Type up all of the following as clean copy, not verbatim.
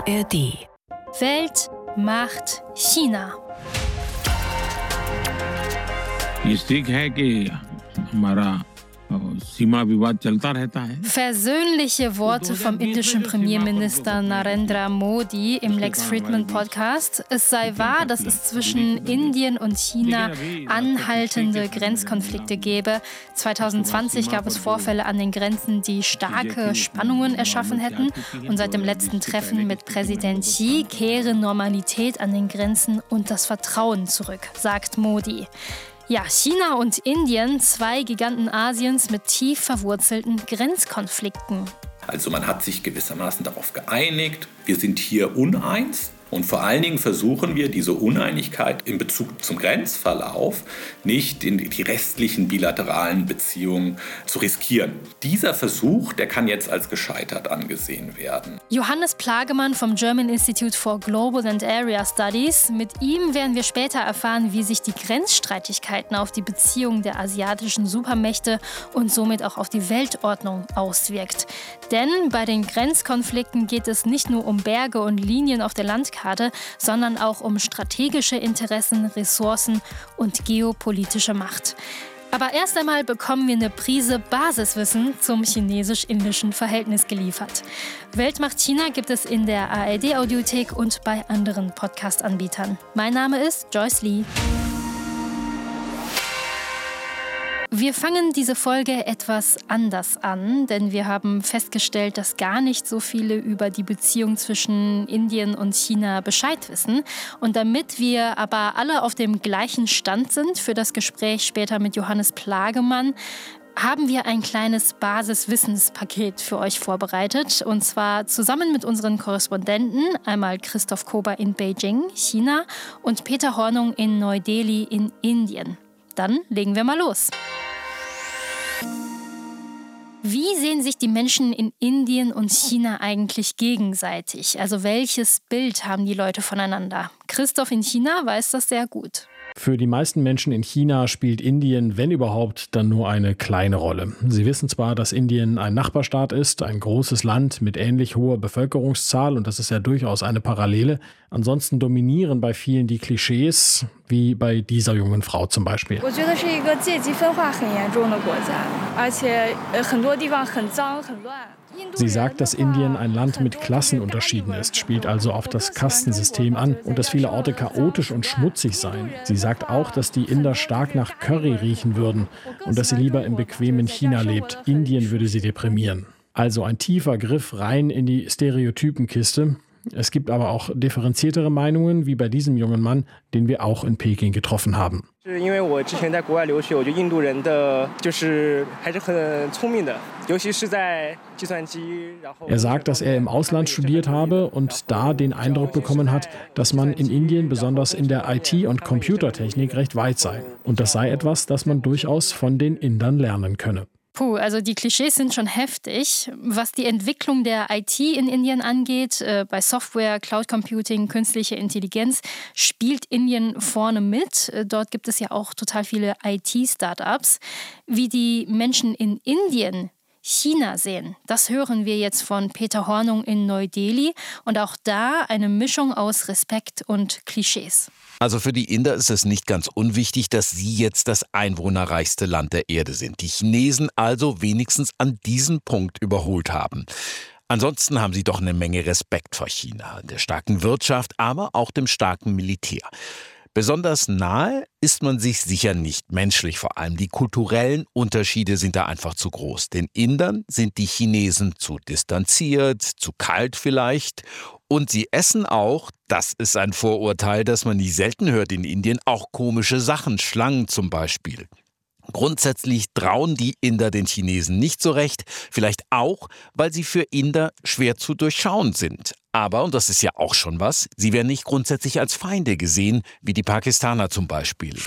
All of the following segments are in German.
ARD. Welt macht China. ये ठीक है कि हमारा सीमा विवाद चलता रहता है. Versöhnliche Worte vom indischen Premierminister Narendra Modi im Lex Fridman Podcast. Es sei wahr, dass es zwischen Indien und China anhaltende Grenzkonflikte gäbe. 2020 gab es Vorfälle an den Grenzen, die starke Spannungen erschaffen hätten. Und seit dem letzten Treffen mit Präsident Xi kehre Normalität an den Grenzen und das Vertrauen zurück, sagt Modi. Ja, China und Indien, zwei Giganten Asiens mit tief verwurzelten Grenzkonflikten. Also man hat sich gewissermaßen darauf geeinigt, wir sind hier uneins. Und vor allen Dingen versuchen wir, diese Uneinigkeit in Bezug zum Grenzverlauf nicht in die restlichen bilateralen Beziehungen zu riskieren. Dieser Versuch, der kann jetzt als gescheitert angesehen werden. Johannes Plagemann vom German Institute for Global and Area Studies. Mit ihm werden wir später erfahren, wie sich die Grenzstreitigkeiten auf die Beziehungen der asiatischen Supermächte und somit auch auf die Weltordnung auswirkt. Denn bei den Grenzkonflikten geht es nicht nur um Berge und Linien auf der Landkarte, sondern auch um strategische Interessen, Ressourcen und geopolitische Macht. Aber erst einmal bekommen wir eine Prise Basiswissen zum chinesisch-indischen Verhältnis geliefert. Welt macht China gibt es in der ARD-Audiothek und bei anderen Podcast-Anbietern. Mein Name ist Joyce Lee. Wir fangen diese Folge etwas anders an, denn wir haben festgestellt, dass gar nicht so viele über die Beziehung zwischen Indien und China Bescheid wissen. Und damit wir aber alle auf dem gleichen Stand sind für das Gespräch später mit Johannes Plagemann, haben wir ein kleines Basiswissenspaket für euch vorbereitet. Und zwar zusammen mit unseren Korrespondenten, einmal Christoph Kober in Beijing, China, und Peter Hornung in Neu-Delhi in Indien. Dann legen wir mal los. Wie sehen sich die Menschen in Indien und China eigentlich gegenseitig? Also welches Bild haben die Leute voneinander? Christoph in China weiß das sehr gut. Für die meisten Menschen in China spielt Indien, wenn überhaupt, dann nur eine kleine Rolle. Sie wissen zwar, dass Indien ein Nachbarstaat ist, ein großes Land mit ähnlich hoher Bevölkerungszahl, und das ist ja durchaus eine Parallele. Ansonsten dominieren bei vielen die Klischees, wie bei dieser jungen Frau zum Beispiel. Sie sagt, dass Indien ein Land mit Klassenunterschieden ist, spielt also auf das Kastensystem an und dass viele Orte chaotisch und schmutzig seien. Sie sagt auch, dass die Inder stark nach Curry riechen würden und dass sie lieber im bequemen China lebt. Indien würde sie deprimieren. Also ein tiefer Griff rein in die Stereotypenkiste. Es gibt aber auch differenziertere Meinungen, wie bei diesem jungen Mann, den wir auch in Peking getroffen haben. Er sagt, dass er im Ausland studiert habe und da den Eindruck bekommen hat, dass man in Indien besonders in der IT- und Computertechnik recht weit sei. Und das sei etwas, das man durchaus von den Indern lernen könne. Puh, also die Klischees sind schon heftig. Was die Entwicklung der IT in Indien angeht, bei Software, Cloud Computing, künstliche Intelligenz, spielt Indien vorne mit. Dort gibt es ja auch total viele IT-Startups. Wie die Menschen in Indien China sehen, das hören wir jetzt von Peter Hornung in Neu-Delhi. Und auch da eine Mischung aus Respekt und Klischees. Also für die Inder ist es nicht ganz unwichtig, dass sie jetzt das einwohnerreichste Land der Erde sind. Die Chinesen also wenigstens an diesem Punkt überholt haben. Ansonsten haben sie doch eine Menge Respekt vor China, der starken Wirtschaft, aber auch dem starken Militär. Besonders nahe ist man sich sicher nicht, menschlich vor allem. Die kulturellen Unterschiede sind da einfach zu groß. Den Indern sind die Chinesen zu distanziert, zu kalt vielleicht. Und sie essen auch, das ist ein Vorurteil, das man nicht selten hört in Indien, auch komische Sachen, Schlangen zum Beispiel. Grundsätzlich trauen die Inder den Chinesen nicht so recht, vielleicht auch, weil sie für Inder schwer zu durchschauen sind. Aber, und das ist ja auch schon was, sie werden nicht grundsätzlich als Feinde gesehen, wie die Pakistaner zum Beispiel.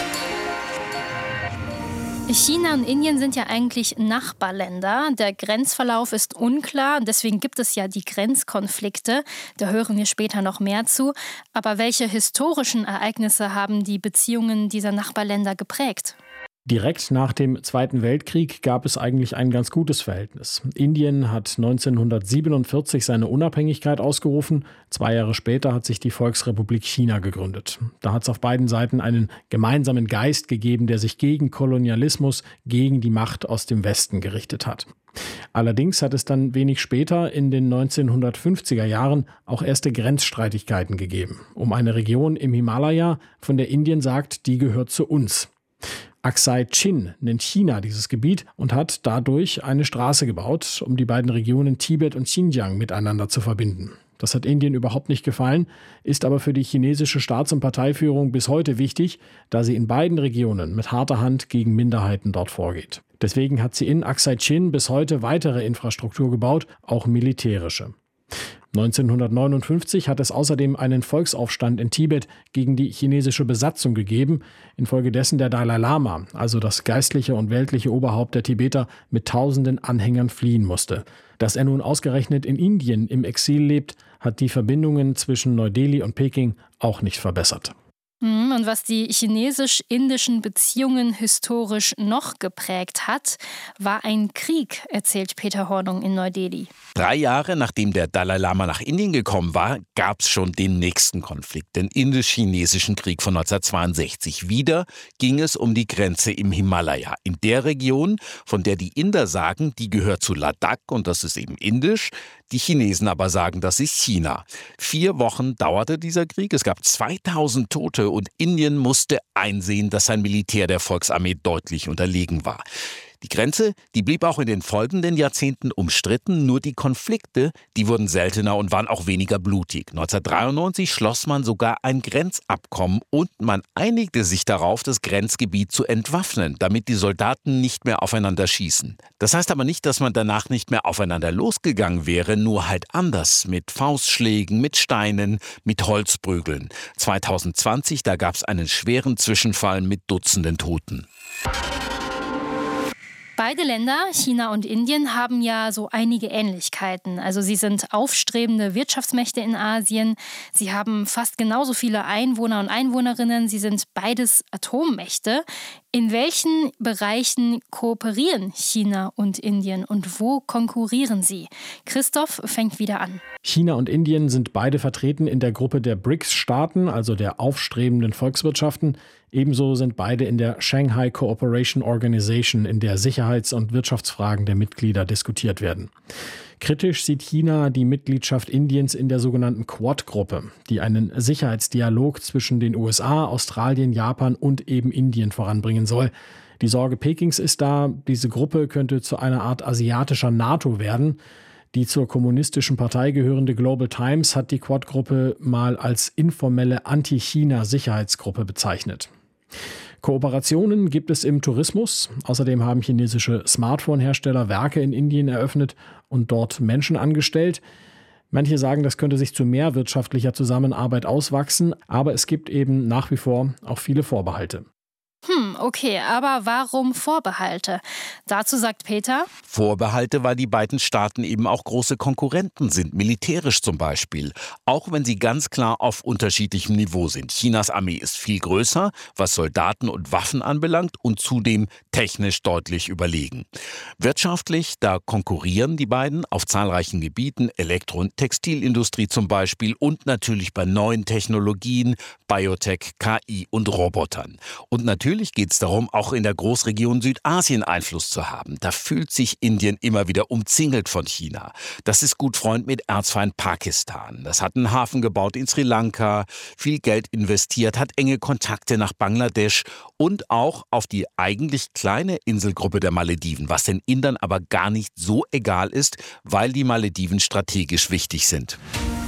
China und Indien sind ja eigentlich Nachbarländer. Der Grenzverlauf ist unklar, deswegen gibt es ja die Grenzkonflikte. Da hören wir später noch mehr zu. Aber welche historischen Ereignisse haben die Beziehungen dieser Nachbarländer geprägt? Direkt nach dem Zweiten Weltkrieg gab es eigentlich ein ganz gutes Verhältnis. Indien hat 1947 seine Unabhängigkeit ausgerufen. 2 Jahre später hat sich die Volksrepublik China gegründet. Da hat es auf beiden Seiten einen gemeinsamen Geist gegeben, der sich gegen Kolonialismus, gegen die Macht aus dem Westen gerichtet hat. Allerdings hat es dann wenig später, in den 1950er Jahren, auch erste Grenzstreitigkeiten gegeben. Um eine Region im Himalaya, von der Indien sagt, die gehört zu uns. Aksai Chin nennt China dieses Gebiet und hat dadurch eine Straße gebaut, um die beiden Regionen Tibet und Xinjiang miteinander zu verbinden. Das hat Indien überhaupt nicht gefallen, ist aber für die chinesische Staats- und Parteiführung bis heute wichtig, da sie in beiden Regionen mit harter Hand gegen Minderheiten dort vorgeht. Deswegen hat sie in Aksai Chin bis heute weitere Infrastruktur gebaut, auch militärische. 1959 hat es außerdem einen Volksaufstand in Tibet gegen die chinesische Besatzung gegeben, infolgedessen der Dalai Lama, also das geistliche und weltliche Oberhaupt der Tibeter, mit tausenden Anhängern fliehen musste. Dass er nun ausgerechnet in Indien im Exil lebt, hat die Verbindungen zwischen Neu-Delhi und Peking auch nicht verbessert. Und was die chinesisch-indischen Beziehungen historisch noch geprägt hat, war ein Krieg, erzählt Peter Hornung in Neu-Delhi. 3 Jahre nachdem der Dalai Lama nach Indien gekommen war, gab es schon den nächsten Konflikt, den indisch-chinesischen Krieg von 1962. Wieder ging es um die Grenze im Himalaya, in der Region, von der die Inder sagen, die gehört zu Ladakh und das ist eben indisch. Die Chinesen aber sagen, das ist China. 4 Wochen dauerte dieser Krieg, es gab 2000 Tote und Indien musste einsehen, dass sein Militär der Volksarmee deutlich unterlegen war. Die Grenze, die blieb auch in den folgenden Jahrzehnten umstritten, nur die Konflikte, die wurden seltener und waren auch weniger blutig. 1993 schloss man sogar ein Grenzabkommen und man einigte sich darauf, das Grenzgebiet zu entwaffnen, damit die Soldaten nicht mehr aufeinander schießen. Das heißt aber nicht, dass man danach nicht mehr aufeinander losgegangen wäre, nur halt anders, mit Faustschlägen, mit Steinen, mit Holzprügeln. 2020, da gab es einen schweren Zwischenfall mit Dutzenden Toten. Beide Länder, China und Indien, haben ja so einige Ähnlichkeiten. Also sie sind aufstrebende Wirtschaftsmächte in Asien. Sie haben fast genauso viele Einwohner und Einwohnerinnen. Sie sind beides Atommächte. In welchen Bereichen kooperieren China und Indien und wo konkurrieren sie? Christoph fängt wieder an. China und Indien sind beide vertreten in der Gruppe der BRICS-Staaten, also der aufstrebenden Volkswirtschaften. Ebenso sind beide in der Shanghai Cooperation Organization, in der Sicherheits- und Wirtschaftsfragen der Mitglieder diskutiert werden. Kritisch sieht China die Mitgliedschaft Indiens in der sogenannten Quad-Gruppe, die einen Sicherheitsdialog zwischen den USA, Australien, Japan und eben Indien voranbringen soll. Die Sorge Pekings ist da, diese Gruppe könnte zu einer Art asiatischer NATO werden. Die zur kommunistischen Partei gehörende Global Times hat die Quad-Gruppe mal als informelle Anti-China-Sicherheitsgruppe bezeichnet. Kooperationen gibt es im Tourismus. Außerdem haben chinesische Smartphone-Hersteller Werke in Indien eröffnet und dort Menschen angestellt. Manche sagen, das könnte sich zu mehr wirtschaftlicher Zusammenarbeit auswachsen, aber es gibt eben nach wie vor auch viele Vorbehalte. Okay, aber warum Vorbehalte? Dazu sagt Peter: Vorbehalte, weil die beiden Staaten eben auch große Konkurrenten sind, militärisch zum Beispiel. Auch wenn sie ganz klar auf unterschiedlichem Niveau sind. Chinas Armee ist viel größer, was Soldaten und Waffen anbelangt und zudem technisch deutlich überlegen. Wirtschaftlich, da konkurrieren die beiden auf zahlreichen Gebieten, Elektro- und Textilindustrie zum Beispiel und natürlich bei neuen Technologien, Biotech, KI und Robotern. Und natürlich geht es darum, auch in der Großregion Südasien Einfluss zu haben. Da fühlt sich Indien immer wieder umzingelt von China. Das ist gut Freund mit Erzfeind Pakistan. Das hat einen Hafen gebaut in Sri Lanka, viel Geld investiert, hat enge Kontakte nach Bangladesch und auch auf die eigentlich kleine Inselgruppe der Malediven, was den Indern aber gar nicht so egal ist, weil die Malediven strategisch wichtig sind.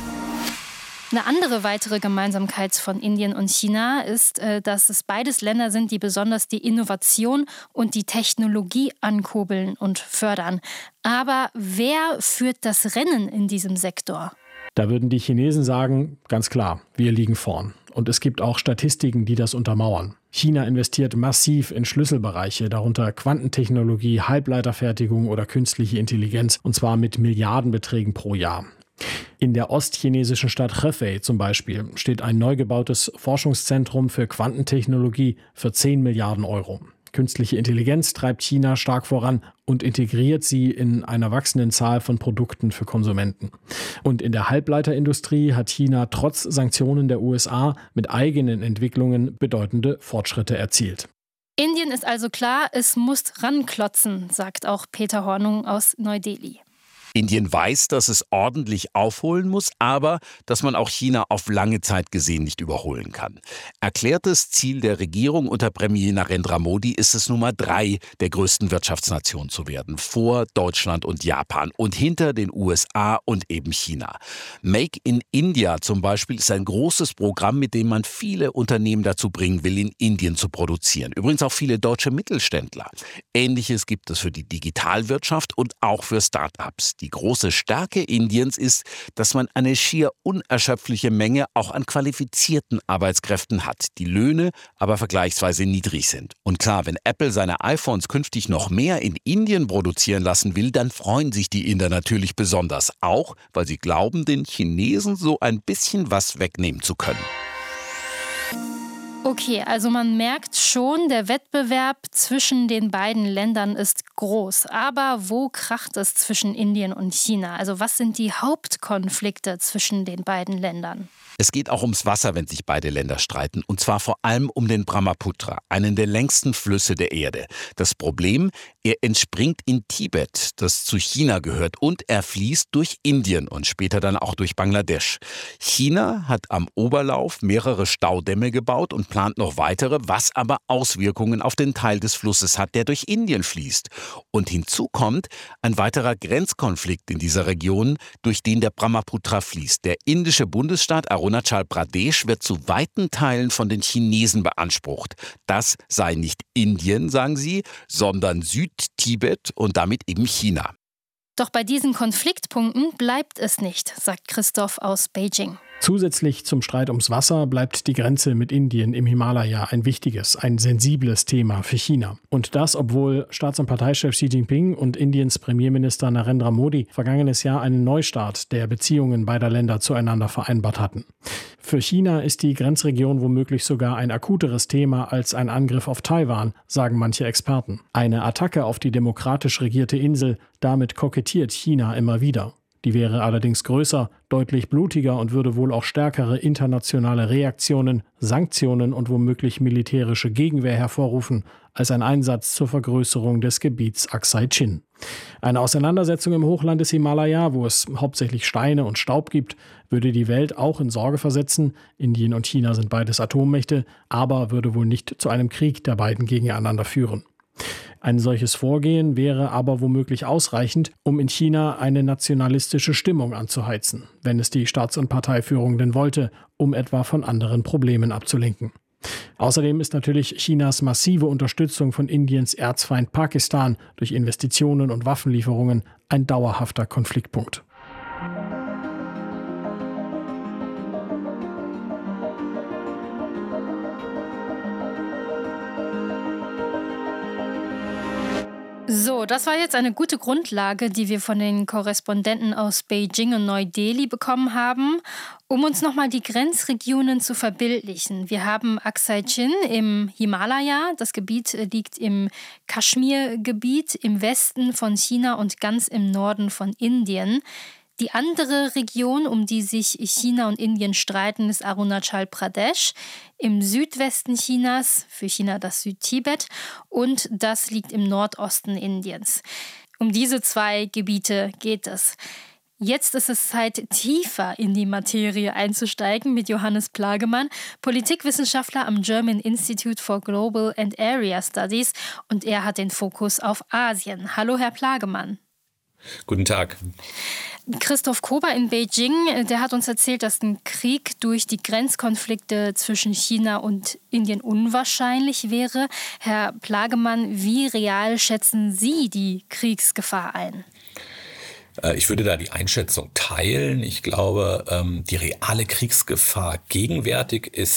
Eine andere weitere Gemeinsamkeit von Indien und China ist, dass es beides Länder sind, die besonders die Innovation und die Technologie ankurbeln und fördern. Aber wer führt das Rennen in diesem Sektor? Da würden die Chinesen sagen, ganz klar, wir liegen vorn. Und es gibt auch Statistiken, die das untermauern. China investiert massiv in Schlüsselbereiche, darunter Quantentechnologie, Halbleiterfertigung oder künstliche Intelligenz, und zwar mit Milliardenbeträgen pro Jahr. In der ostchinesischen Stadt Hefei zum Beispiel steht ein neu gebautes Forschungszentrum für Quantentechnologie für 10 Milliarden Euro. Künstliche Intelligenz treibt China stark voran und integriert sie in einer wachsenden Zahl von Produkten für Konsumenten. Und in der Halbleiterindustrie hat China trotz Sanktionen der USA mit eigenen Entwicklungen bedeutende Fortschritte erzielt. Indien ist also klar, es muss ranklotzen, sagt auch Peter Hornung aus Neu-Delhi. Indien weiß, dass es ordentlich aufholen muss, aber dass man auch China auf lange Zeit gesehen nicht überholen kann. Erklärtes Ziel der Regierung unter Premier Narendra Modi ist es, Nummer 3 der größten Wirtschaftsnation zu werden, vor Deutschland und Japan und hinter den USA und eben China. Make in India zum Beispiel ist ein großes Programm, mit dem man viele Unternehmen dazu bringen will, in Indien zu produzieren. Übrigens auch viele deutsche Mittelständler. Ähnliches gibt es für die Digitalwirtschaft und auch für Start-ups. Die große Stärke Indiens ist, dass man eine schier unerschöpfliche Menge auch an qualifizierten Arbeitskräften hat, die Löhne aber vergleichsweise niedrig sind. Und klar, wenn Apple seine iPhones künftig noch mehr in Indien produzieren lassen will, dann freuen sich die Inder natürlich besonders, auch weil sie glauben, den Chinesen so ein bisschen was wegnehmen zu können. Okay, also man merkt schon, der Wettbewerb zwischen den beiden Ländern ist groß. Aber wo kracht es zwischen Indien und China? Also was sind die Hauptkonflikte zwischen den beiden Ländern? Es geht auch ums Wasser, wenn sich beide Länder streiten, und zwar vor allem um den Brahmaputra, einen der längsten Flüsse der Erde. Das Problem, er entspringt in Tibet, das zu China gehört, und er fließt durch Indien und später dann auch durch Bangladesch. China hat am Oberlauf mehrere Staudämme gebaut und plant noch weitere, was aber Auswirkungen auf den Teil des Flusses hat, der durch Indien fließt. Und hinzu kommt ein weiterer Grenzkonflikt in dieser Region, durch den der Brahmaputra fließt. Der indische Bundesstaat Arunachal Pradesh wird zu weiten Teilen von den Chinesen beansprucht. Das sei nicht Indien, sagen sie, sondern Südtibet und damit eben China. Doch bei diesen Konfliktpunkten bleibt es nicht, sagt Christoph aus Beijing. Zusätzlich zum Streit ums Wasser bleibt die Grenze mit Indien im Himalaya ein wichtiges, ein sensibles Thema für China. Und das, obwohl Staats- und Parteichef Xi Jinping und Indiens Premierminister Narendra Modi vergangenes Jahr einen Neustart der Beziehungen beider Länder zueinander vereinbart hatten. Für China ist die Grenzregion womöglich sogar ein akuteres Thema als ein Angriff auf Taiwan, sagen manche Experten. Eine Attacke auf die demokratisch regierte Insel, damit kokettiert China immer wieder. Die wäre allerdings größer, deutlich blutiger und würde wohl auch stärkere internationale Reaktionen, Sanktionen und womöglich militärische Gegenwehr hervorrufen, als ein Einsatz zur Vergrößerung des Gebiets Aksai Chin. Eine Auseinandersetzung im Hochland des Himalaya, wo es hauptsächlich Steine und Staub gibt, würde die Welt auch in Sorge versetzen. Indien und China sind beides Atommächte, aber würde wohl nicht zu einem Krieg der beiden gegeneinander führen. Ein solches Vorgehen wäre aber womöglich ausreichend, um in China eine nationalistische Stimmung anzuheizen, wenn es die Staats- und Parteiführung denn wollte, um etwa von anderen Problemen abzulenken. Außerdem ist natürlich Chinas massive Unterstützung von Indiens Erzfeind Pakistan durch Investitionen und Waffenlieferungen ein dauerhafter Konfliktpunkt. So, das war jetzt eine gute Grundlage, die wir von den Korrespondenten aus Beijing und Neu-Delhi bekommen haben, um uns nochmal die Grenzregionen zu verbildlichen. Wir haben Aksai Chin im Himalaya. Das Gebiet liegt im Kaschmir-Gebiet im Westen von China und ganz im Norden von Indien. Die andere Region, um die sich China und Indien streiten, ist Arunachal Pradesh im Südwesten Chinas, für China das Südtibet, und das liegt im Nordosten Indiens. Um diese zwei Gebiete geht es. Jetzt ist es Zeit, tiefer in die Materie einzusteigen mit Johannes Plagemann, Politikwissenschaftler am German Institute for Global and Area Studies, und er hat den Fokus auf Asien. Hallo, Herr Plagemann. Guten Tag. Christoph Kober in Beijing, der hat uns erzählt, dass ein Krieg durch die Grenzkonflikte zwischen China und Indien unwahrscheinlich wäre. Herr Plagemann, wie real schätzen Sie die Kriegsgefahr ein? Ich würde da die Einschätzung teilen. Ich glaube, die reale Kriegsgefahr gegenwärtig ist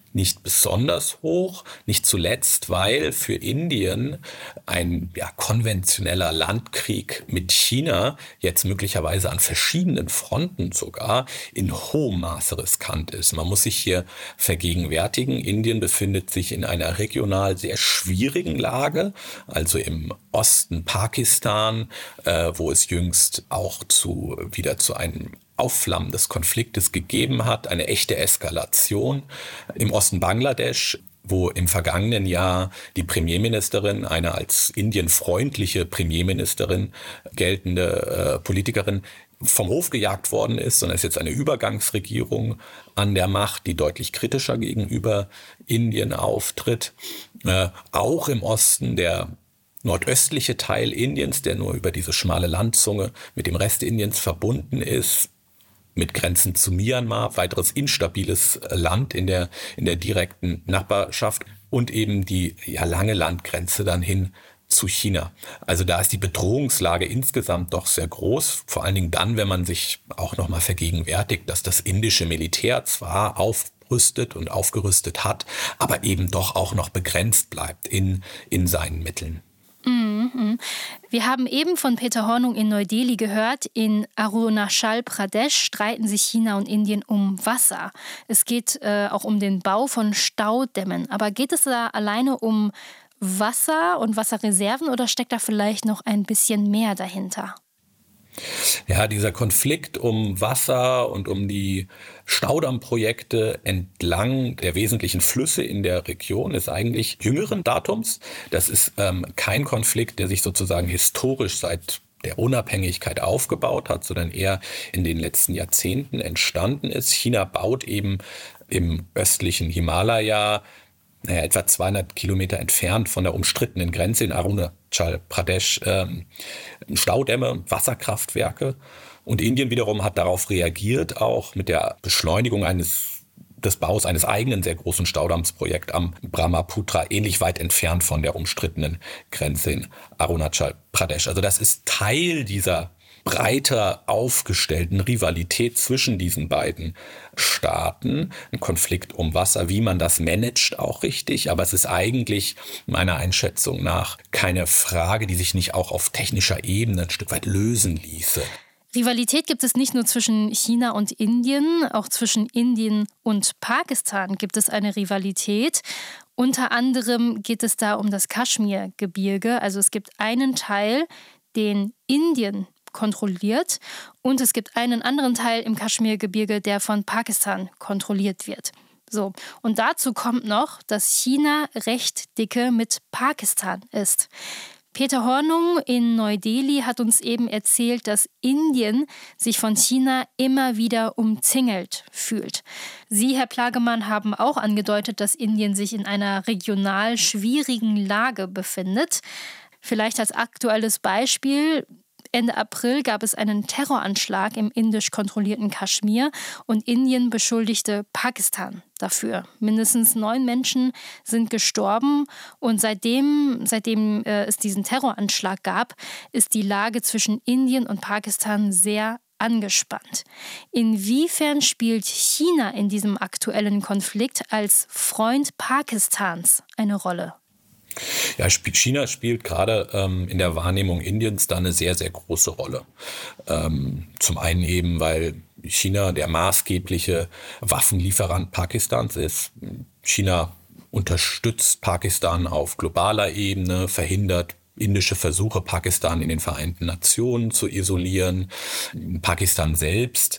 nicht besonders hoch, nicht zuletzt, weil für Indien ein konventioneller Landkrieg mit China jetzt möglicherweise an verschiedenen Fronten sogar in hohem Maße riskant ist. Man muss sich hier vergegenwärtigen, Indien befindet sich in einer regional sehr schwierigen Lage, also im Osten Pakistan, wo es jüngst auch wieder zu einem Aufflammen des Konfliktes gegeben hat, eine echte Eskalation. Im Osten Bangladesch, wo im vergangenen Jahr die Premierministerin, eine als indienfreundliche Premierministerin geltende Politikerin, vom Hof gejagt worden ist, sondern es ist jetzt eine Übergangsregierung an der Macht, die deutlich kritischer gegenüber Indien auftritt. Auch im Osten der nordöstliche Teil Indiens, der nur über diese schmale Landzunge mit dem Rest Indiens verbunden ist, mit Grenzen zu Myanmar, weiteres instabiles Land in der direkten Nachbarschaft und eben die lange Landgrenze dann hin zu China. Also da ist die Bedrohungslage insgesamt doch sehr groß, vor allen Dingen dann, wenn man sich auch nochmal vergegenwärtigt, dass das indische Militär zwar aufrüstet und aufgerüstet hat, aber eben doch auch noch begrenzt bleibt in seinen Mitteln. Wir haben eben von Peter Hornung in Neu-Delhi gehört, in Arunachal Pradesh streiten sich China und Indien um Wasser. Es geht auch um den Bau von Staudämmen. Aber geht es da alleine um Wasser und Wasserreserven oder steckt da vielleicht noch ein bisschen mehr dahinter? Ja, dieser Konflikt um Wasser und um die Staudammprojekte entlang der wesentlichen Flüsse in der Region ist eigentlich jüngeren Datums. Das ist kein Konflikt, der sich sozusagen historisch seit der Unabhängigkeit aufgebaut hat, sondern eher in den letzten Jahrzehnten entstanden ist. China baut eben im östlichen Himalaya, etwa 200 Kilometer entfernt von der umstrittenen Grenze in Arunachal Pradesh, Staudämme und Wasserkraftwerke. Und Indien wiederum hat darauf reagiert, auch mit der Beschleunigung des Baus eines eigenen sehr großen Staudammsprojekts am Brahmaputra, ähnlich weit entfernt von der umstrittenen Grenze in Arunachal Pradesh. Also das ist Teil dieser breiter aufgestellten Rivalität zwischen diesen beiden Staaten. Ein Konflikt um Wasser, wie man das managt, auch richtig. Aber es ist eigentlich meiner Einschätzung nach keine Frage, die sich nicht auch auf technischer Ebene ein Stück weit lösen ließe. Rivalität gibt es nicht nur zwischen China und Indien, auch zwischen Indien und Pakistan gibt es eine Rivalität. Unter anderem geht es da um das Kaschmirgebirge. Also es gibt einen Teil, den Indien kontrolliert und es gibt einen anderen Teil im Kaschmirgebirge, der von Pakistan kontrolliert wird. So, und dazu kommt noch, dass China recht dicke mit Pakistan ist. Peter Hornung in Neu-Delhi hat uns eben erzählt, dass Indien sich von China immer wieder umzingelt fühlt. Sie, Herr Plagemann, haben auch angedeutet, dass Indien sich in einer regional schwierigen Lage befindet. Vielleicht als aktuelles Beispiel: Ende April gab es einen Terroranschlag im indisch kontrollierten Kaschmir und Indien beschuldigte Pakistan dafür. Mindestens 9 Menschen sind gestorben und seitdem es diesen Terroranschlag gab, ist die Lage zwischen Indien und Pakistan sehr angespannt. Inwiefern spielt China in diesem aktuellen Konflikt als Freund Pakistans eine Rolle? Ja, China spielt gerade in der Wahrnehmung Indiens da eine sehr, sehr große Rolle. Zum einen eben, weil China der maßgebliche Waffenlieferant Pakistans ist. China unterstützt Pakistan auf globaler Ebene, verhindert indische Versuche, Pakistan in den Vereinten Nationen zu isolieren. Pakistan selbst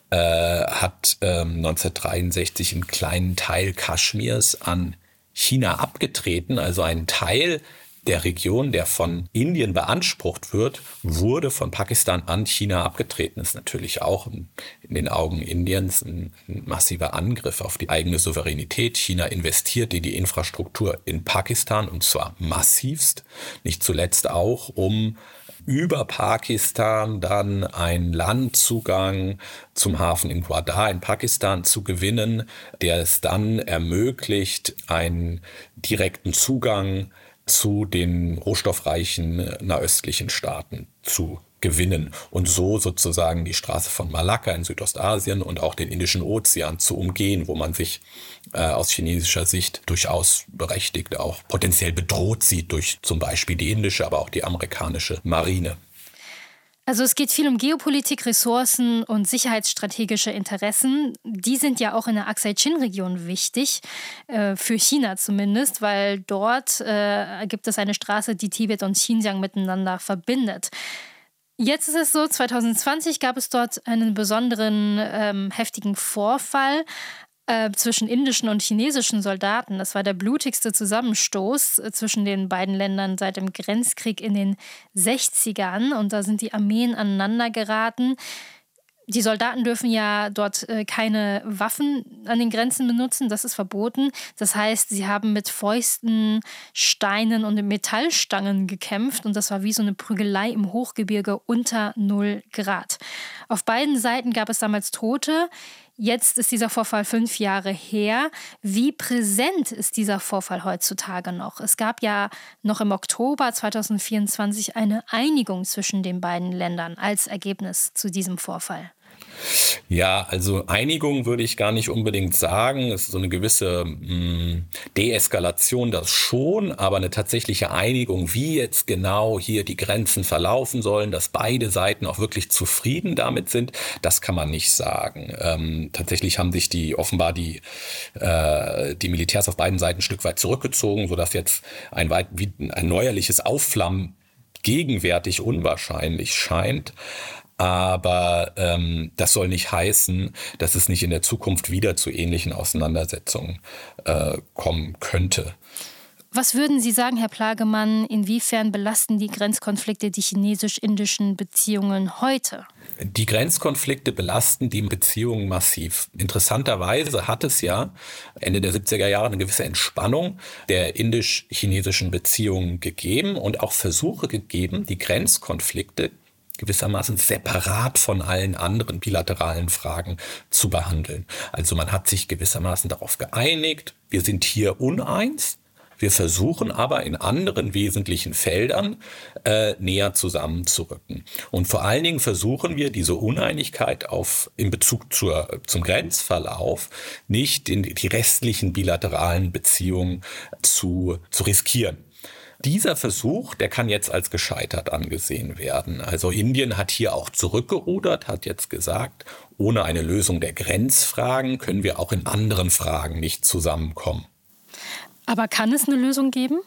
hat 1963 einen kleinen Teil Kaschmirs an China abgetreten, also ein Teil der Region, der von Indien beansprucht wird, wurde von Pakistan an China abgetreten. Das ist natürlich auch in den Augen Indiens ein massiver Angriff auf die eigene Souveränität. China investiert in die Infrastruktur in Pakistan und zwar massivst, nicht zuletzt auch, um über Pakistan dann einen Landzugang zum Hafen in Gwadar in Pakistan zu gewinnen, der es dann ermöglicht, einen direkten Zugang zu den rohstoffreichen nahöstlichen Staaten zu gewinnen und so sozusagen die Straße von Malakka in Südostasien und auch den Indischen Ozean zu umgehen, wo man sich aus chinesischer Sicht durchaus berechtigt auch potenziell bedroht sieht durch zum Beispiel die indische, aber auch die amerikanische Marine. Also es geht viel um Geopolitik, Ressourcen und sicherheitsstrategische Interessen. Die sind ja auch in der Aksai-Chin-Region wichtig, für China zumindest, weil dort gibt es eine Straße, die Tibet und Xinjiang miteinander verbindet. Jetzt ist es so, 2020 gab es dort einen besonderen heftigen Vorfall zwischen indischen und chinesischen Soldaten. Das war der blutigste Zusammenstoß zwischen den beiden Ländern seit dem Grenzkrieg in den 60ern. Und da sind die Armeen aneinander geraten. Die Soldaten dürfen ja dort keine Waffen an den Grenzen benutzen, das ist verboten. Das heißt, sie haben mit Fäusten, Steinen und Metallstangen gekämpft und das war wie so eine Prügelei im Hochgebirge unter 0 Grad. Auf beiden Seiten gab es damals Tote. Jetzt ist dieser Vorfall 5 Jahre her. Wie präsent ist dieser Vorfall heutzutage noch? Es gab ja noch im Oktober 2024 eine Einigung zwischen den beiden Ländern als Ergebnis zu diesem Vorfall. Ja, also Einigung würde ich gar nicht unbedingt sagen. Es ist so eine gewisse Deeskalation, das schon, aber eine tatsächliche Einigung, wie jetzt genau hier die Grenzen verlaufen sollen, dass beide Seiten auch wirklich zufrieden damit sind, das kann man nicht sagen. Tatsächlich haben sich offenbar die Militärs auf beiden Seiten ein Stück weit zurückgezogen, sodass jetzt ein neuerliches Aufflammen gegenwärtig unwahrscheinlich scheint. Aber das soll nicht heißen, dass es nicht in der Zukunft wieder zu ähnlichen Auseinandersetzungen kommen könnte. Was würden Sie sagen, Herr Plagemann, inwiefern belasten die Grenzkonflikte die chinesisch-indischen Beziehungen heute? Die Grenzkonflikte belasten die Beziehungen massiv. Interessanterweise hat es ja Ende der 70er Jahre eine gewisse Entspannung der indisch-chinesischen Beziehungen gegeben und auch Versuche gegeben, die Grenzkonflikte gewissermaßen separat von allen anderen bilateralen Fragen zu behandeln. Also man hat sich gewissermaßen darauf geeinigt, wir sind hier uneins, wir versuchen aber in anderen wesentlichen Feldern näher zusammenzurücken. Und vor allen Dingen versuchen wir, diese Uneinigkeit in Bezug zum Grenzverlauf nicht in die restlichen bilateralen Beziehungen zu riskieren. Dieser Versuch, der kann jetzt als gescheitert angesehen werden. Also Indien hat hier auch zurückgerudert, hat jetzt gesagt, ohne eine Lösung der Grenzfragen können wir auch in anderen Fragen nicht zusammenkommen. Aber kann es eine Lösung geben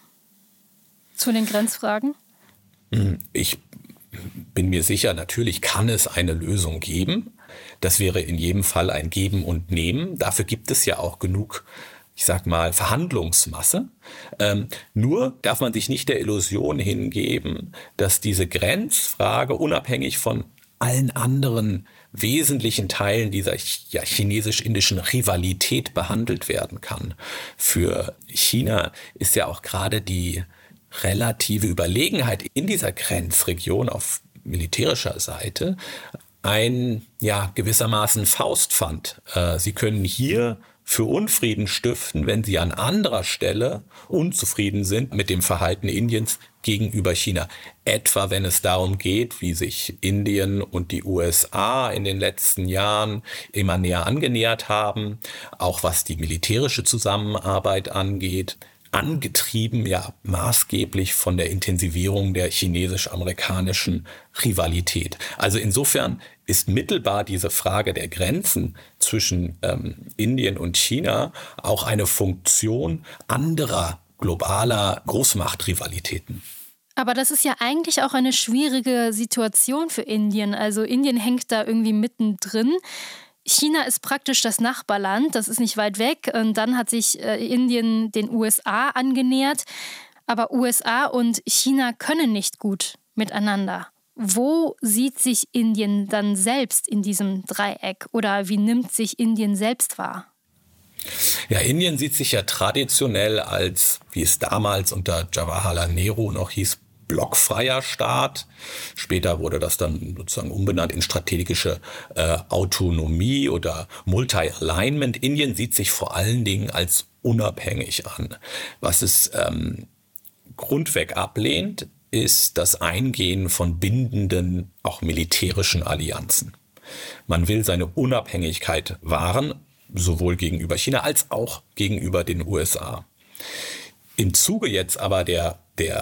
zu den Grenzfragen? Ich bin mir sicher, natürlich kann es eine Lösung geben. Das wäre in jedem Fall ein Geben und Nehmen. Dafür gibt es ja auch genug, ich sag mal, Verhandlungsmasse. Nur darf man sich nicht der Illusion hingeben, dass diese Grenzfrage unabhängig von allen anderen wesentlichen Teilen dieser chinesisch-indischen Rivalität behandelt werden kann. Für China ist ja auch gerade die relative Überlegenheit in dieser Grenzregion auf militärischer Seite ein gewissermaßen Faustpfand. Sie können hier für Unfrieden stiften, wenn sie an anderer Stelle unzufrieden sind mit dem Verhalten Indiens gegenüber China. Etwa wenn es darum geht, wie sich Indien und die USA in den letzten Jahren immer näher angenähert haben, auch was die militärische Zusammenarbeit angeht. Angetrieben maßgeblich von der Intensivierung der chinesisch-amerikanischen Rivalität. Also insofern ist mittelbar diese Frage der Grenzen zwischen Indien und China auch eine Funktion anderer globaler Großmachtrivalitäten. Aber das ist ja eigentlich auch eine schwierige Situation für Indien. Also Indien hängt da irgendwie mittendrin. China ist praktisch das Nachbarland, das ist nicht weit weg. Und dann hat sich Indien den USA angenähert. Aber USA und China können nicht gut miteinander. Wo sieht sich Indien dann selbst in diesem Dreieck? Oder wie nimmt sich Indien selbst wahr? Ja, Indien sieht sich ja traditionell als, wie es damals unter Jawaharlal Nehru noch hieß, blockfreier Staat. Später wurde das dann sozusagen umbenannt in strategische Autonomie oder Multi-Alignment. Indien sieht sich vor allen Dingen als unabhängig an. Was es grundweg ablehnt, ist das Eingehen von bindenden, auch militärischen Allianzen. Man will seine Unabhängigkeit wahren, sowohl gegenüber China als auch gegenüber den USA. Im Zuge jetzt aber der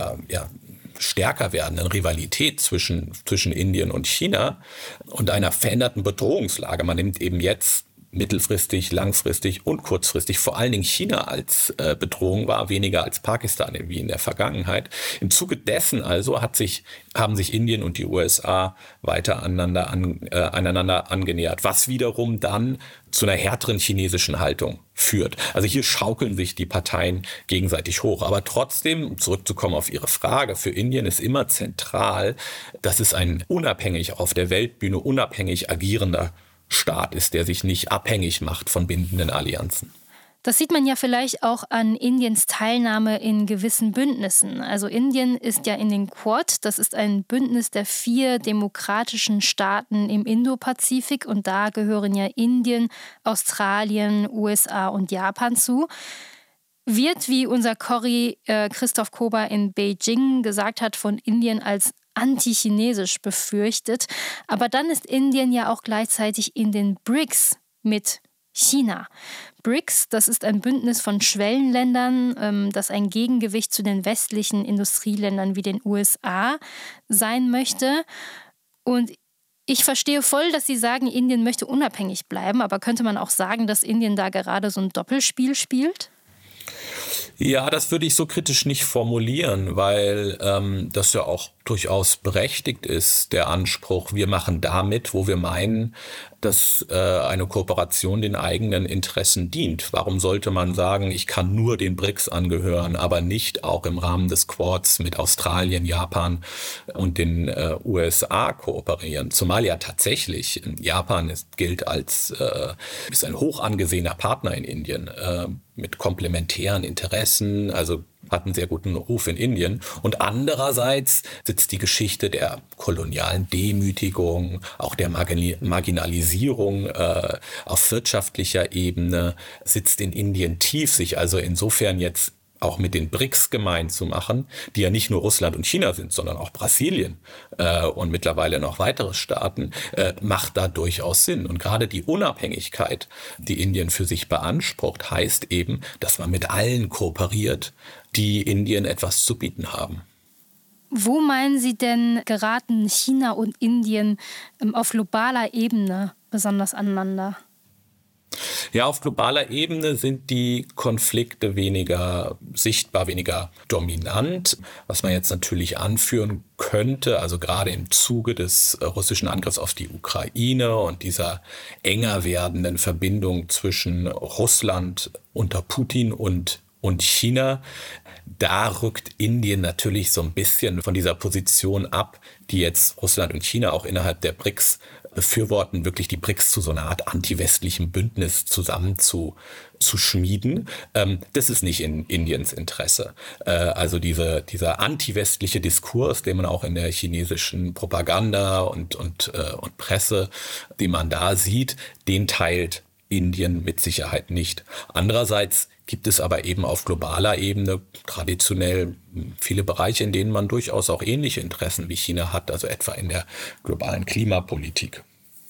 stärker werdenden Rivalität zwischen Indien und China und einer veränderten Bedrohungslage, man nimmt eben jetzt mittelfristig, langfristig und kurzfristig vor allen Dingen China als Bedrohung wahr, weniger als Pakistan wie in der Vergangenheit. Im Zuge dessen also haben sich Indien und die USA weiter einander angenähert, was wiederum dann zu einer härteren chinesischen Haltung führt. Also hier schaukeln sich die Parteien gegenseitig hoch. Aber trotzdem, um zurückzukommen auf Ihre Frage, für Indien ist immer zentral, dass es ein unabhängig auf der Weltbühne unabhängig agierender Staat ist, der sich nicht abhängig macht von bindenden Allianzen. Das sieht man ja vielleicht auch an Indiens Teilnahme in gewissen Bündnissen. Also Indien ist ja in den Quad, das ist ein Bündnis der 4 demokratischen Staaten im Indopazifik und da gehören ja Indien, Australien, USA und Japan zu. Wird, wie unser Corrie Christoph Kober in Beijing gesagt hat, von Indien als anti-chinesisch befürchtet. Aber dann ist Indien ja auch gleichzeitig in den BRICS mit China. BRICS, das ist ein Bündnis von Schwellenländern, das ein Gegengewicht zu den westlichen Industrieländern wie den USA sein möchte. Und ich verstehe voll, dass Sie sagen, Indien möchte unabhängig bleiben, aber könnte man auch sagen, dass Indien da gerade so ein Doppelspiel spielt? Ja, das würde ich so kritisch nicht formulieren, weil das ja auch durchaus berechtigt ist, der Anspruch, wir machen damit, wo wir meinen, dass eine Kooperation den eigenen Interessen dient. Warum sollte man sagen, ich kann nur den BRICS angehören, aber nicht auch im Rahmen des Quads mit Australien, Japan und den USA kooperieren? Zumal ja tatsächlich Japan gilt als ist ein hoch angesehener Partner in Indien mit komplementären Interessen, also hat einen sehr guten Ruf in Indien. Und andererseits sitzt die Geschichte der kolonialen Demütigung, auch der Marginalisierung auf wirtschaftlicher Ebene, sitzt in Indien tief, sich also insofern jetzt auch mit den BRICS gemein zu machen, die ja nicht nur Russland und China sind, sondern auch Brasilien und mittlerweile noch weitere Staaten, macht da durchaus Sinn. Und gerade die Unabhängigkeit, die Indien für sich beansprucht, heißt eben, dass man mit allen kooperiert, die Indien etwas zu bieten haben. Wo meinen Sie denn, geraten China und Indien auf globaler Ebene besonders aneinander? Ja, auf globaler Ebene sind die Konflikte weniger sichtbar, weniger dominant. Was man jetzt natürlich anführen könnte, also gerade im Zuge des russischen Angriffs auf die Ukraine und dieser enger werdenden Verbindung zwischen Russland unter Putin und China, da rückt Indien natürlich so ein bisschen von dieser Position ab, die jetzt Russland und China auch innerhalb der BRICS befürworten, wirklich die BRICS zu so einer Art antiwestlichem Bündnis zusammen zu schmieden. Das ist nicht in Indiens Interesse. Also dieser antiwestliche Diskurs, den man auch in der chinesischen Propaganda und Presse, den man da sieht, den teilt Indien mit Sicherheit nicht. Andererseits gibt es aber eben auf globaler Ebene traditionell viele Bereiche, in denen man durchaus auch ähnliche Interessen wie China hat, also etwa in der globalen Klimapolitik.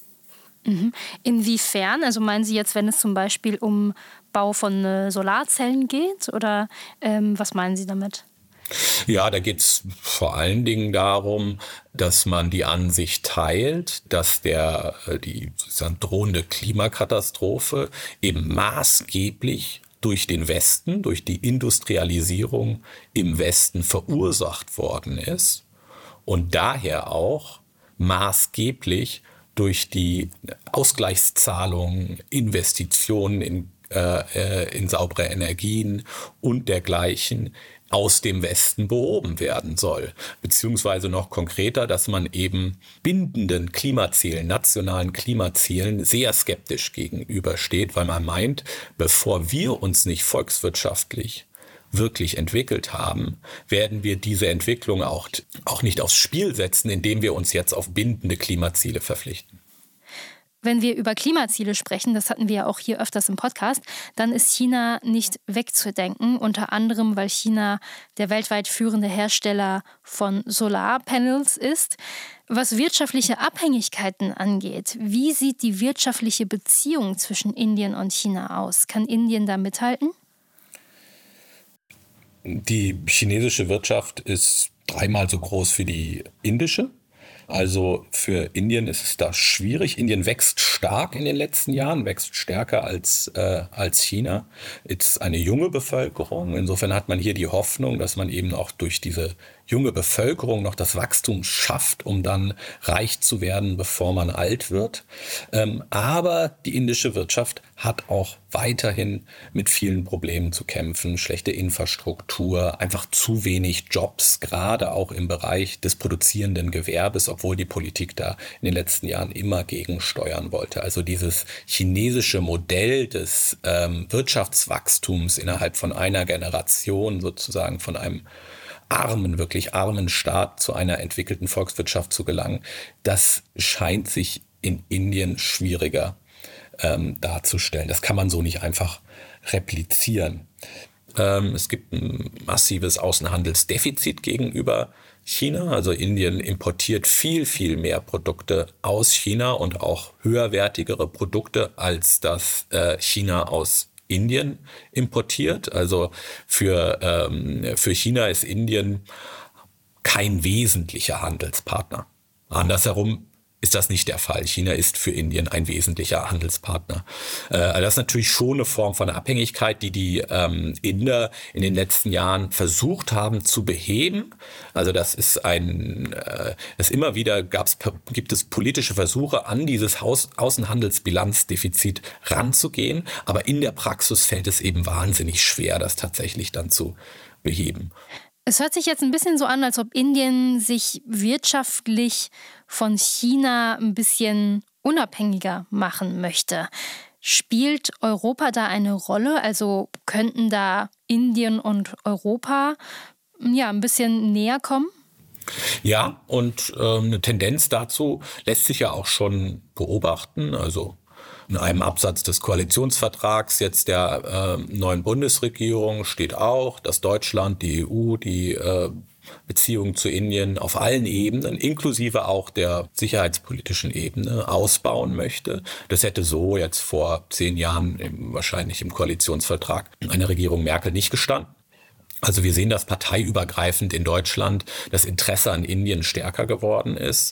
Inwiefern? Also meinen Sie jetzt, wenn es zum Beispiel um Bau von Solarzellen geht? Oder was meinen Sie damit? Ja, da geht es vor allen Dingen darum, dass man die Ansicht teilt, dass die sozusagen drohende Klimakatastrophe eben maßgeblich durch den Westen, durch die Industrialisierung im Westen verursacht worden ist und daher auch maßgeblich durch die Ausgleichszahlungen, Investitionen in saubere Energien und dergleichen aus dem Westen behoben werden soll. Beziehungsweise noch konkreter, dass man eben bindenden Klimazielen, nationalen Klimazielen sehr skeptisch gegenübersteht, weil man meint, bevor wir uns nicht volkswirtschaftlich wirklich entwickelt haben, werden wir diese Entwicklung auch nicht aufs Spiel setzen, indem wir uns jetzt auf bindende Klimaziele verpflichten. Wenn wir über Klimaziele sprechen, das hatten wir ja auch hier öfters im Podcast, dann ist China nicht wegzudenken, unter anderem, weil China der weltweit führende Hersteller von Solarpanels ist. Was wirtschaftliche Abhängigkeiten angeht, wie sieht die wirtschaftliche Beziehung zwischen Indien und China aus? Kann Indien da mithalten? Die chinesische Wirtschaft ist 3-mal so groß wie die indische. Also für Indien ist es da schwierig. Indien wächst stark in den letzten Jahren, wächst stärker als China. Es ist eine junge Bevölkerung. Insofern hat man hier die Hoffnung, dass man eben auch durch diese junge Bevölkerung noch das Wachstum schafft, um dann reich zu werden, bevor man alt wird. Aber die indische Wirtschaft hat auch weiterhin mit vielen Problemen zu kämpfen. Schlechte Infrastruktur, einfach zu wenig Jobs, gerade auch im Bereich des produzierenden Gewerbes, obwohl die Politik da in den letzten Jahren immer gegensteuern wollte. Also dieses chinesische Modell des Wirtschaftswachstums innerhalb von einer Generation, sozusagen von einem wirklich armen Staat zu einer entwickelten Volkswirtschaft zu gelangen, das scheint sich in Indien schwieriger darzustellen. Das kann man so nicht einfach replizieren. Es gibt ein massives Außenhandelsdefizit gegenüber China. Also Indien importiert viel, viel mehr Produkte aus China und auch höherwertigere Produkte, als das China aus Indien importiert. Also für China ist Indien kein wesentlicher Handelspartner. Andersherum ist das nicht der Fall. China ist für Indien ein wesentlicher Handelspartner. Das ist natürlich schon eine Form von Abhängigkeit, die Inder in den letzten Jahren versucht haben zu beheben. Also das ist immer wieder gibt es politische Versuche, an dieses Außenhandelsbilanzdefizit ranzugehen. Aber in der Praxis fällt es eben wahnsinnig schwer, das tatsächlich dann zu beheben. Es hört sich jetzt ein bisschen so an, als ob Indien sich wirtschaftlich von China ein bisschen unabhängiger machen möchte. Spielt Europa da eine Rolle? Also könnten da Indien und Europa ein bisschen näher kommen? Ja, und eine Tendenz dazu lässt sich ja auch schon beobachten. Also in einem Absatz des Koalitionsvertrags jetzt der neuen Bundesregierung steht auch, dass Deutschland, die EU, die Beziehungen zu Indien auf allen Ebenen, inklusive auch der sicherheitspolitischen Ebene, ausbauen möchte. Das hätte so jetzt vor 10 Jahren wahrscheinlich im Koalitionsvertrag einer Regierung Merkel nicht gestanden. Also wir sehen, dass parteiübergreifend in Deutschland das Interesse an Indien stärker geworden ist.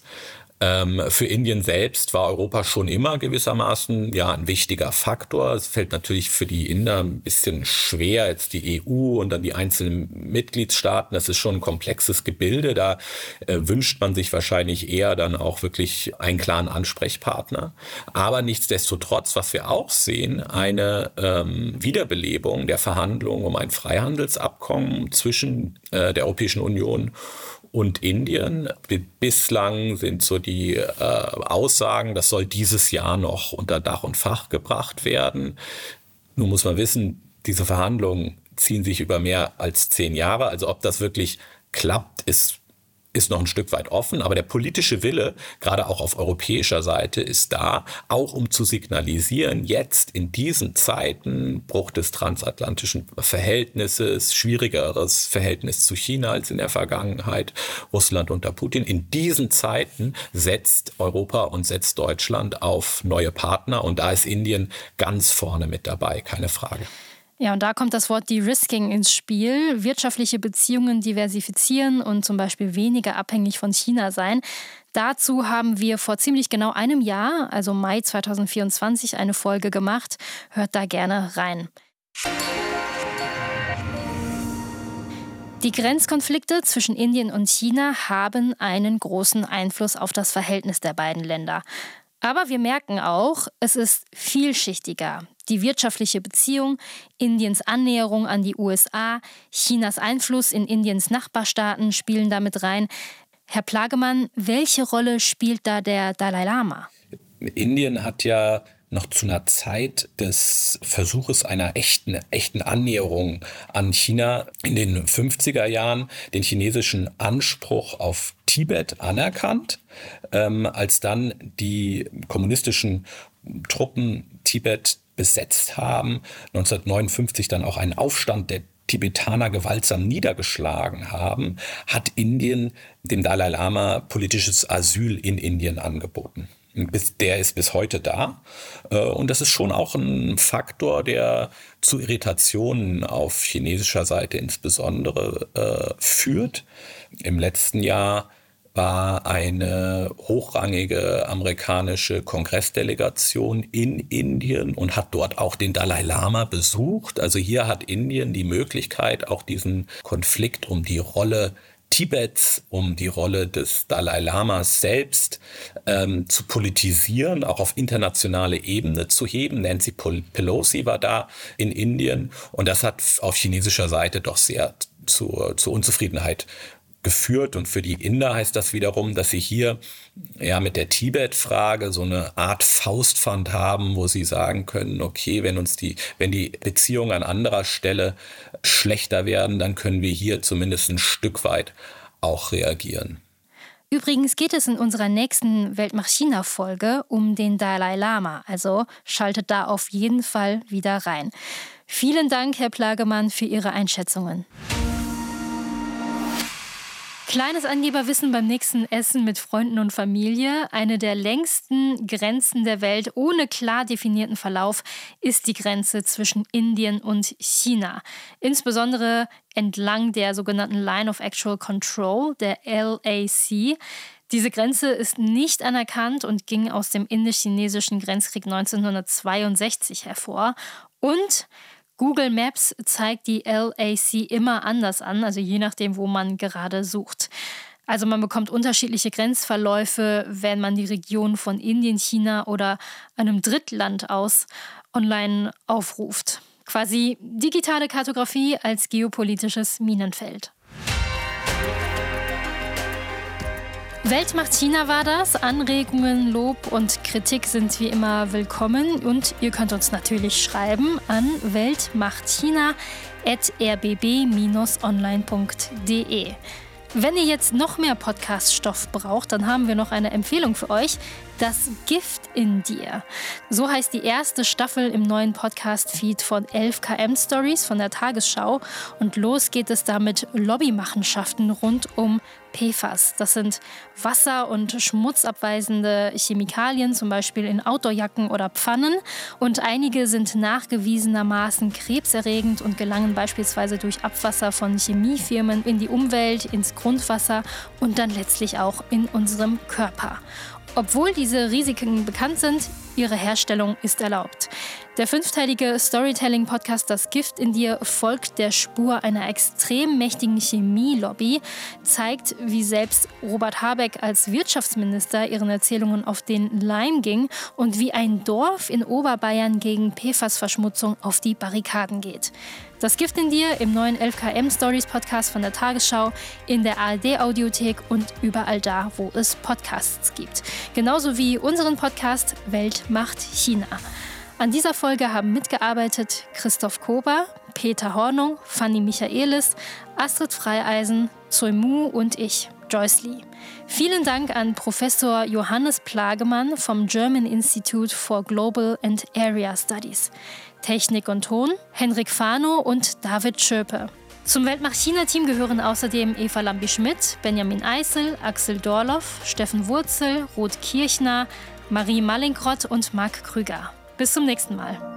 Für Indien selbst war Europa schon immer gewissermaßen ein wichtiger Faktor. Es fällt natürlich für die Inder ein bisschen schwer, jetzt die EU und dann die einzelnen Mitgliedstaaten. Das ist schon ein komplexes Gebilde. Da wünscht man sich wahrscheinlich eher dann auch wirklich einen klaren Ansprechpartner. Aber nichtsdestotrotz, was wir auch sehen, eine Wiederbelebung der Verhandlungen um ein Freihandelsabkommen zwischen der Europäischen Union und Indien. Bislang sind so die Aussagen, das soll dieses Jahr noch unter Dach und Fach gebracht werden. Nun muss man wissen, diese Verhandlungen ziehen sich über mehr als 10 Jahre. Also ob das wirklich klappt, ist noch ein Stück weit offen. Aber der politische Wille, gerade auch auf europäischer Seite, ist da, auch um zu signalisieren, jetzt in diesen Zeiten, Bruch des transatlantischen Verhältnisses, schwierigeres Verhältnis zu China als in der Vergangenheit, Russland unter Putin. In diesen Zeiten setzt Europa und setzt Deutschland auf neue Partner. Und da ist Indien ganz vorne mit dabei, keine Frage. Ja, und da kommt das Wort De-Risking ins Spiel. Wirtschaftliche Beziehungen diversifizieren und zum Beispiel weniger abhängig von China sein. Dazu haben wir vor ziemlich genau einem Jahr, also Mai 2024, eine Folge gemacht. Hört da gerne rein. Die Grenzkonflikte zwischen Indien und China haben einen großen Einfluss auf das Verhältnis der beiden Länder. Aber wir merken auch, es ist vielschichtiger. Die wirtschaftliche Beziehung, Indiens Annäherung an die USA, Chinas Einfluss in Indiens Nachbarstaaten spielen damit rein. Herr Plagemann, welche Rolle spielt da der Dalai Lama? Indien hat ja noch zu einer Zeit des Versuches einer echten Annäherung an China in den 50er Jahren den chinesischen Anspruch auf Tibet anerkannt. Als dann die kommunistischen Truppen Tibet besetzt haben, 1959 dann auch einen Aufstand der Tibetaner gewaltsam niedergeschlagen haben, hat Indien dem Dalai Lama politisches Asyl in Indien angeboten. Der ist bis heute da. Und das ist schon auch ein Faktor, der zu Irritationen auf chinesischer Seite insbesondere führt. Im letzten Jahr war eine hochrangige amerikanische Kongressdelegation in Indien und hat dort auch den Dalai Lama besucht. Also hier hat Indien die Möglichkeit, auch diesen Konflikt um die Rolle Tibets, um die Rolle des Dalai Lamas selbst zu politisieren, auch auf internationale Ebene zu heben. Nancy Pelosi war da in Indien und das hat auf chinesischer Seite doch sehr zur Unzufriedenheit geführt. Und für die Inder heißt das wiederum, dass sie hier mit der Tibet-Frage so eine Art Faustpfand haben, wo sie sagen können, okay, wenn die Beziehungen an anderer Stelle schlechter werden, dann können wir hier zumindest ein Stück weit auch reagieren. Übrigens geht es in unserer nächsten Weltmacht-China-Folge um den Dalai Lama, also schaltet da auf jeden Fall wieder rein. Vielen Dank, Herr Plagemann, für Ihre Einschätzungen. Kleines Angeberwissen beim nächsten Essen mit Freunden und Familie. Eine der längsten Grenzen der Welt ohne klar definierten Verlauf ist die Grenze zwischen Indien und China. Insbesondere entlang der sogenannten Line of Actual Control, der LAC. Diese Grenze ist nicht anerkannt und ging aus dem indisch-chinesischen Grenzkrieg 1962 hervor. Und Google Maps zeigt die LAC immer anders an, also je nachdem, wo man gerade sucht. Also man bekommt unterschiedliche Grenzverläufe, wenn man die Region von Indien, China oder einem Drittland aus online aufruft. Quasi digitale Kartografie als geopolitisches Minenfeld. Weltmacht China war das. Anregungen, Lob und Kritik sind wie immer willkommen. Und ihr könnt uns natürlich schreiben an weltmachtchina@rbb-online.de. Wenn ihr jetzt noch mehr Podcast-Stoff braucht, dann haben wir noch eine Empfehlung für euch. Das Gift in dir. So heißt die erste Staffel im neuen Podcast-Feed von 11KM Stories von der Tagesschau. Und los geht es da mit Lobbymachenschaften rund um PFAS. Das sind wasser- und schmutzabweisende Chemikalien, zum Beispiel in Outdoorjacken oder Pfannen. Und einige sind nachgewiesenermaßen krebserregend und gelangen beispielsweise durch Abwasser von Chemiefirmen in die Umwelt, ins Grundwasser und dann letztlich auch in unserem Körper. Obwohl diese Risiken bekannt sind, ihre Herstellung ist erlaubt. Der 5-teilige Storytelling-Podcast Das Gift in dir folgt der Spur einer extrem mächtigen Chemielobby, zeigt, wie selbst Robert Habeck als Wirtschaftsminister ihren Erzählungen auf den Leim ging und wie ein Dorf in Oberbayern gegen PFAS-Verschmutzung auf die Barrikaden geht. Das Gift in dir im neuen 11KM Stories Podcast von der Tagesschau, in der ARD-Audiothek und überall da, wo es Podcasts gibt. Genauso wie unseren Podcast Weltmacht China. An dieser Folge haben mitgearbeitet Christoph Kober, Peter Hornung, Fanny Michaelis, Astrid Freieisen, Zoe Mu und ich, Joyce Lee. Vielen Dank an Professor Johannes Plagemann vom German Institute for Global and Area Studies. Technik und Ton Henrik Fano und David Schöpe. Zum Weltmacht-China-Team gehören außerdem Eva Lambi-Schmidt, Benjamin Eisel, Axel Dorloff, Steffen Wurzel, Ruth Kirchner, Marie Mallinckrodt und Marc Krüger. Bis zum nächsten Mal.